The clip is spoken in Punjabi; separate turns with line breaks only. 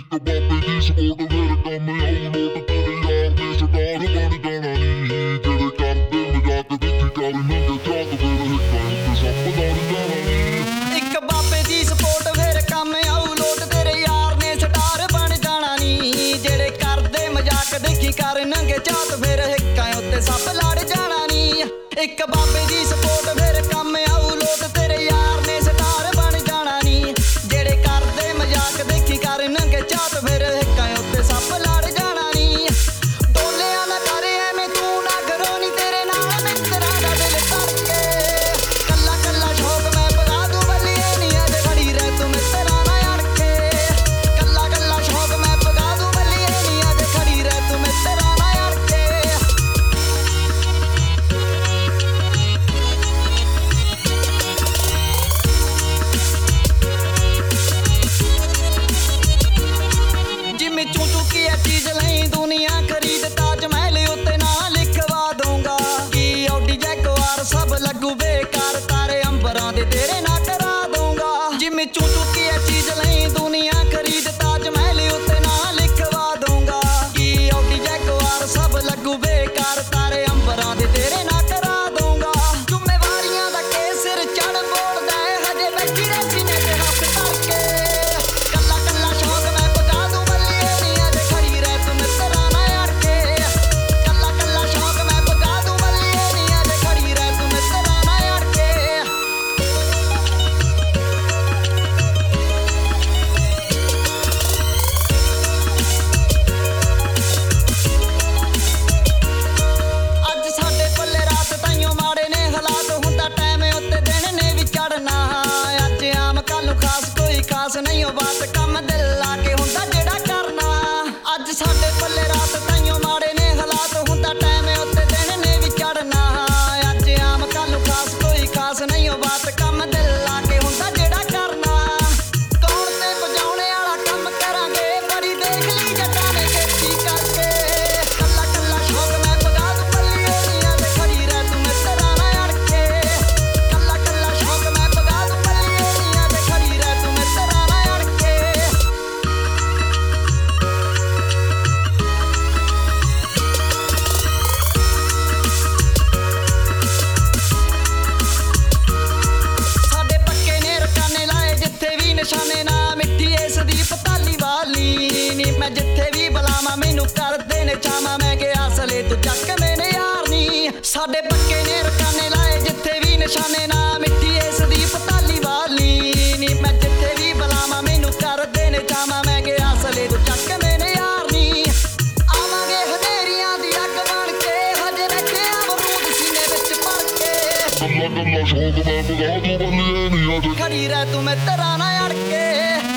ਬਾਬੇ ਦੀ ਸਪੋਰਟ ਫਿਰ ਕੰਮ ਆਉ ਨੋਟ ਤੇਰੇ ਯਾਰ ਦੇ ਸਟਾਰ ਬਣ ਜਾਣਾ ਨੀ ਜਿਹੜੇ ਕਰਦੇ ਮਜ਼ਾਕ ਦੇਖੀ ਕਰ ਨੰਗੇ ਝਾਕ ਫਿਰ ਹਿੱਕਾਂ ਉੱਤੇ ਸੱਪ ਲੜ ਜਾਣਾ ਨੀ
ਇੱਕ ਬਾਬੇ ਦੀ ਸਪੋਰਟ ਫਿਰ ਕੰਮ ਆਉ ਲੋਟ ਤੇਰੇ ਯਾਰ ਨੇ ਸਟਾਰ ਬਣ ਜਾਣਾ ਨੀ ਜਿਹੜੇ ਕਰਦੇ ਮਜ਼ਾਕ ਦੇਖੀ ਕਰ ਨੰਗੇ ਝਾਕ ਫਿਰ ਹਿੱਕਾਂ ਉੱਤੇ ਸੱਪ ਲੜ ਜਾਣਾ ਨੀ ਇੱਕ ਬਾਬੇ ਦੀ ਸਪੋਰਟ ਫਿਰ ਕੰਮ ਆਉ ਲੋਟ ਤੇਰੇ ਯਾਰ ਨੇ ਸਟਾਰ ਬਣ ਜਾਣਾ ਨੀ ਜਿਹੜੇ ਕਰਦੇ ਮਜ਼ਾਕ ਦੇਖੀ ਕਰ ਨੰਗੇ ਝਾਕ ਫਿਰ ਹਿੱਕਾਂ ਉੱਤੇ ਸੱਪ ਲੜ ਜਾਣਾ ਨੀ ਡੋਲਿਆਂ ਨਾ ਕਰ ਐਵੇਂ ਤੂੰ ਨਾ ਘਰੋਂ ਨੀ ਤੇਰੇ ਨਾਲ ਮਿੱਤਰਾਂ ਦਾ ਦਿਲ ਧੜਕੇ ਕੱਲਾ ਕੱਲਾ ਸ਼ੌਕ ਮੈਂ ਪਗਾ ਦੂੰ ਬੱਲੀਏ ਨੀ ਅਜੇ ਖੜੀ ਰਹਿ ਤੂੰ ਮਿੱਤਰਾਂ ਨਾ ਅੜਕੇ ਕੱਲਾ ਕੱਲਾ ਸ਼ੌਕ ਮੈਂ ਪਗਾ ਦੂੰ ਬੱਲੀਏ ਨੀ ਅਜੇ ਖੜੀ ਰਹਿ ਤੂੰ ਮਿੱਤਰਾਂ ਨਾ ਅੜਕੇ ਜਿਵੇਂ ਚੂੰ ਕੀ ਇਹ ਚੀਜ਼ ਲਈ ਦੁਨੀਆ ਖਰੀਦ ਤਾਜ ਮਹਿਲ ਉੱਤੇ ਨਾ ਲਿਖਵਾ ਦੂੰਗਾ ਕੀ ਔਡੀ ਜੈਗੁਆਰ ਸਭ ਲੱਗੂ ਬੇਕਾਰ ਤਾਰੇ ਅੰਬਰਾਂ ਦੇ ਤੇਰੇ ਨਾ ਕਰਾ ਦੂੰਗਾ ਜਿਵੇਂ ਚੂੰ ਕੀ ਇਹ ਚੀਜ਼ ਲਈ ਦੁਨੀਆ ਖਰੀਦ ਤਾਜ ਮਹਿਲ ਉੱਤੇ ਨਾ ਲਿਖਵਾ ਦੂੰਗਾ ਕੀ ਔਡੀ ਜੈਗੁਆਰ ਸਭ ਲੱਗੂ ਬੇਕਾਰ ਤਾਰੇ ਅੰਬਰਾਂ ਦੇ ਤੇਰੇ ਨਾ ਕਰਾ ਦੂੰਗਾ ਜ਼ਿੰਮੇਵਾਰੀਆਂ ਦਾ ਕੇ ਸਿਰ ਚੜ ਬੋਲਦਾ ਹਜੇ ਬੈਠੀ ਰਹਿ ਸੀਨੇ ਤੇ ਹੱਥ ਧਰ ਕੇ ਕੱਲਾ ਕੱਲਾ ਸ਼ੌਕ ਮੈਂ ਪਗਾ ਦੂੰ ਬੱਲੀਏ ਨੀ ਅਜੇ ਖੜੀ ਰਹਿ ਤੂੰ ਮਿੱਤਰਾਂ ਨਾ ਅੜਕੇ ਕੱਲਾ ਕੱਲਾ ਸ਼ੌਕ ਮੈਂ ਪਗਾ ਦੂੰ ਬੱਲੀਏ ਨੀ ਅਜੇ ਖੜੀ ਰਹਿ ਤੂੰ ਮਿੱਤਰਾਂ ਨਾ ਅੜਕੇ ਅੱਜ ਸਾਡੇ ਪੱਲੇ ਰਾਤ ਤਾਈਓ ਮਾੜੇ ਨੇ ਹਾਲਾਤ ਹੁੰਦਾ ਟਾਈਮ ਉੱਤੇ ਦਿਨ ਨੇ ਵੀ ਚੜਨਾ ਅੱਜ ਆਮ ਕੱਲ ਨੂੰ ਖਾਸ ਕੋਈ ਖਾਸ ਨਹੀਂ ਉਹ ਬਾਤ ਕੰਮ ਦਿਲ ਲਾ ਕੇ ਹੁੰਦਾ ਜਿਹੜਾ ਕਰਨਾ ਅੱਜ ਸਾਡੇ ਪੱਲੇ ਰਾਤ ਤਾਈਓ ਮਾੜੇ ਨੇ ਹਾਲਾਤ ਹੁੰਦਾ ਟਾਈਮ ਉੱਤੇ ਦਿਨ ਨੇ ਵੀ ਚੜਨਾ ਅੱਜ ਆਮ ਕੱਲ ਨੂੰ ਖਾਸ ਕੋਈ ਖਾਸ ਨਹੀਂ ਉਹ ਬਾਤ ਕੰਮ ਦਿਲ ਲਾ ਕੇ ਹੁੰਦਾ ਜਿਹੜਾ ਕਰਨਾ ਕੌਣ ਤੇ ਵਜਾਉਣੇ ਵਾਲਾ ਕੰਮ ਕਰਾਂਗੇ ਬੜੀ ਦੇਖ ਲਈ ਜੱਟਾਂ ਨੇ ਖੇਤੀ ਕਰਕੇ ਕੱਲਾ ਕੱਲਾ ਸ਼ੌਕ ਮੈਂ ਪਗਾ ਦੂੰ ਬੱਲੀਏ ਨੀ ਅਜੇ ਖੜੀ ਰਹਿ ਤੂੰ ਮਿੱਤਰਾਂ ਨਾ ਅੜਕੇ ਕੱਲਾ ਕੱਲਾ ਸ਼ੌਕ ਮੈਂ ਪਗਾ ਦੂੰ ਬੱਲੀਏ ਨੀ ਅਜੇ ਖੜੀ ਰਹਿ ਤੂੰ ਮਿੱਤਰਾਂ ਨਾ ਅੜਕੇ ਸਾਡੇ ਪੱਕੇ ਨੇ ਰਕਾਨੇ ਲਾਏ ਜਿੱਥੇ ਵੀ ਨਿਸ਼ਾਨੇ ਨਾ ਮਿੱਠੀ ਇਸ ਦੀ ਪਤਾਲੀ ਵਾਲੀ ਨੀ ਮੈਂ ਜਿੱਥੇ ਵੀ ਬੁਲਾਵਾਂ ਮੈਨੂੰ ਕਰਦੇ ਨੇ ਚਾਵਾਂ ਮੈਂ ਗਿਆ ਸਲੇ ਤੂੰ ਚੱਕ ਮੈਨੇ ਯਾਰ ਨੀ ਸਾਡੇ ਪੱਕੇ ਨੇ ਰਕਾਨੇ ਲਾਏ ਜਿੱਥੇ ਵੀ ਨਿਸ਼ਾਨੇ ਨਾ ਮਿੱਠੀ ਇਸ ਦੀ ਪਤਾਲੀ ਵਾਲੀ ਨੀ ਮੈਂ ਜਿੱਥੇ ਵੀ ਬੁਲਾਵਾਂ ਮੈਨੂੰ ਕਰਦੇ ਨੇ ਚਾਵਾਂ ਮੈਂ ਗਿਆ ਸਲੇ ਤੂੰ ਚੱਕ ਮੈਨੇ ਯਾਰ ਨੀ ਆਵਾਂਗੇ ਹਨੇਰੀਆਂ ਦੀ ਅੱਗ ਬਣ ਕੇ ਹਜੇ ਬੈਠੇ ਆ ਬਰੂਦ ਸੀਨੇ ਵਿੱਚ ਭਰ ਕੇ
ਕੱਲਾ ਕੱਲਾ ਸ਼ੌਕ ਮੈਂ ਪਗਾ ਦੂੰ ਬੱਲੀਏ ਨੀ ਅਜੇ
ਖੜੀ ਰਹਿ ਤੂੰ ਮਿੱਤਰਾਂ ਨਾ ਅੜਕੇ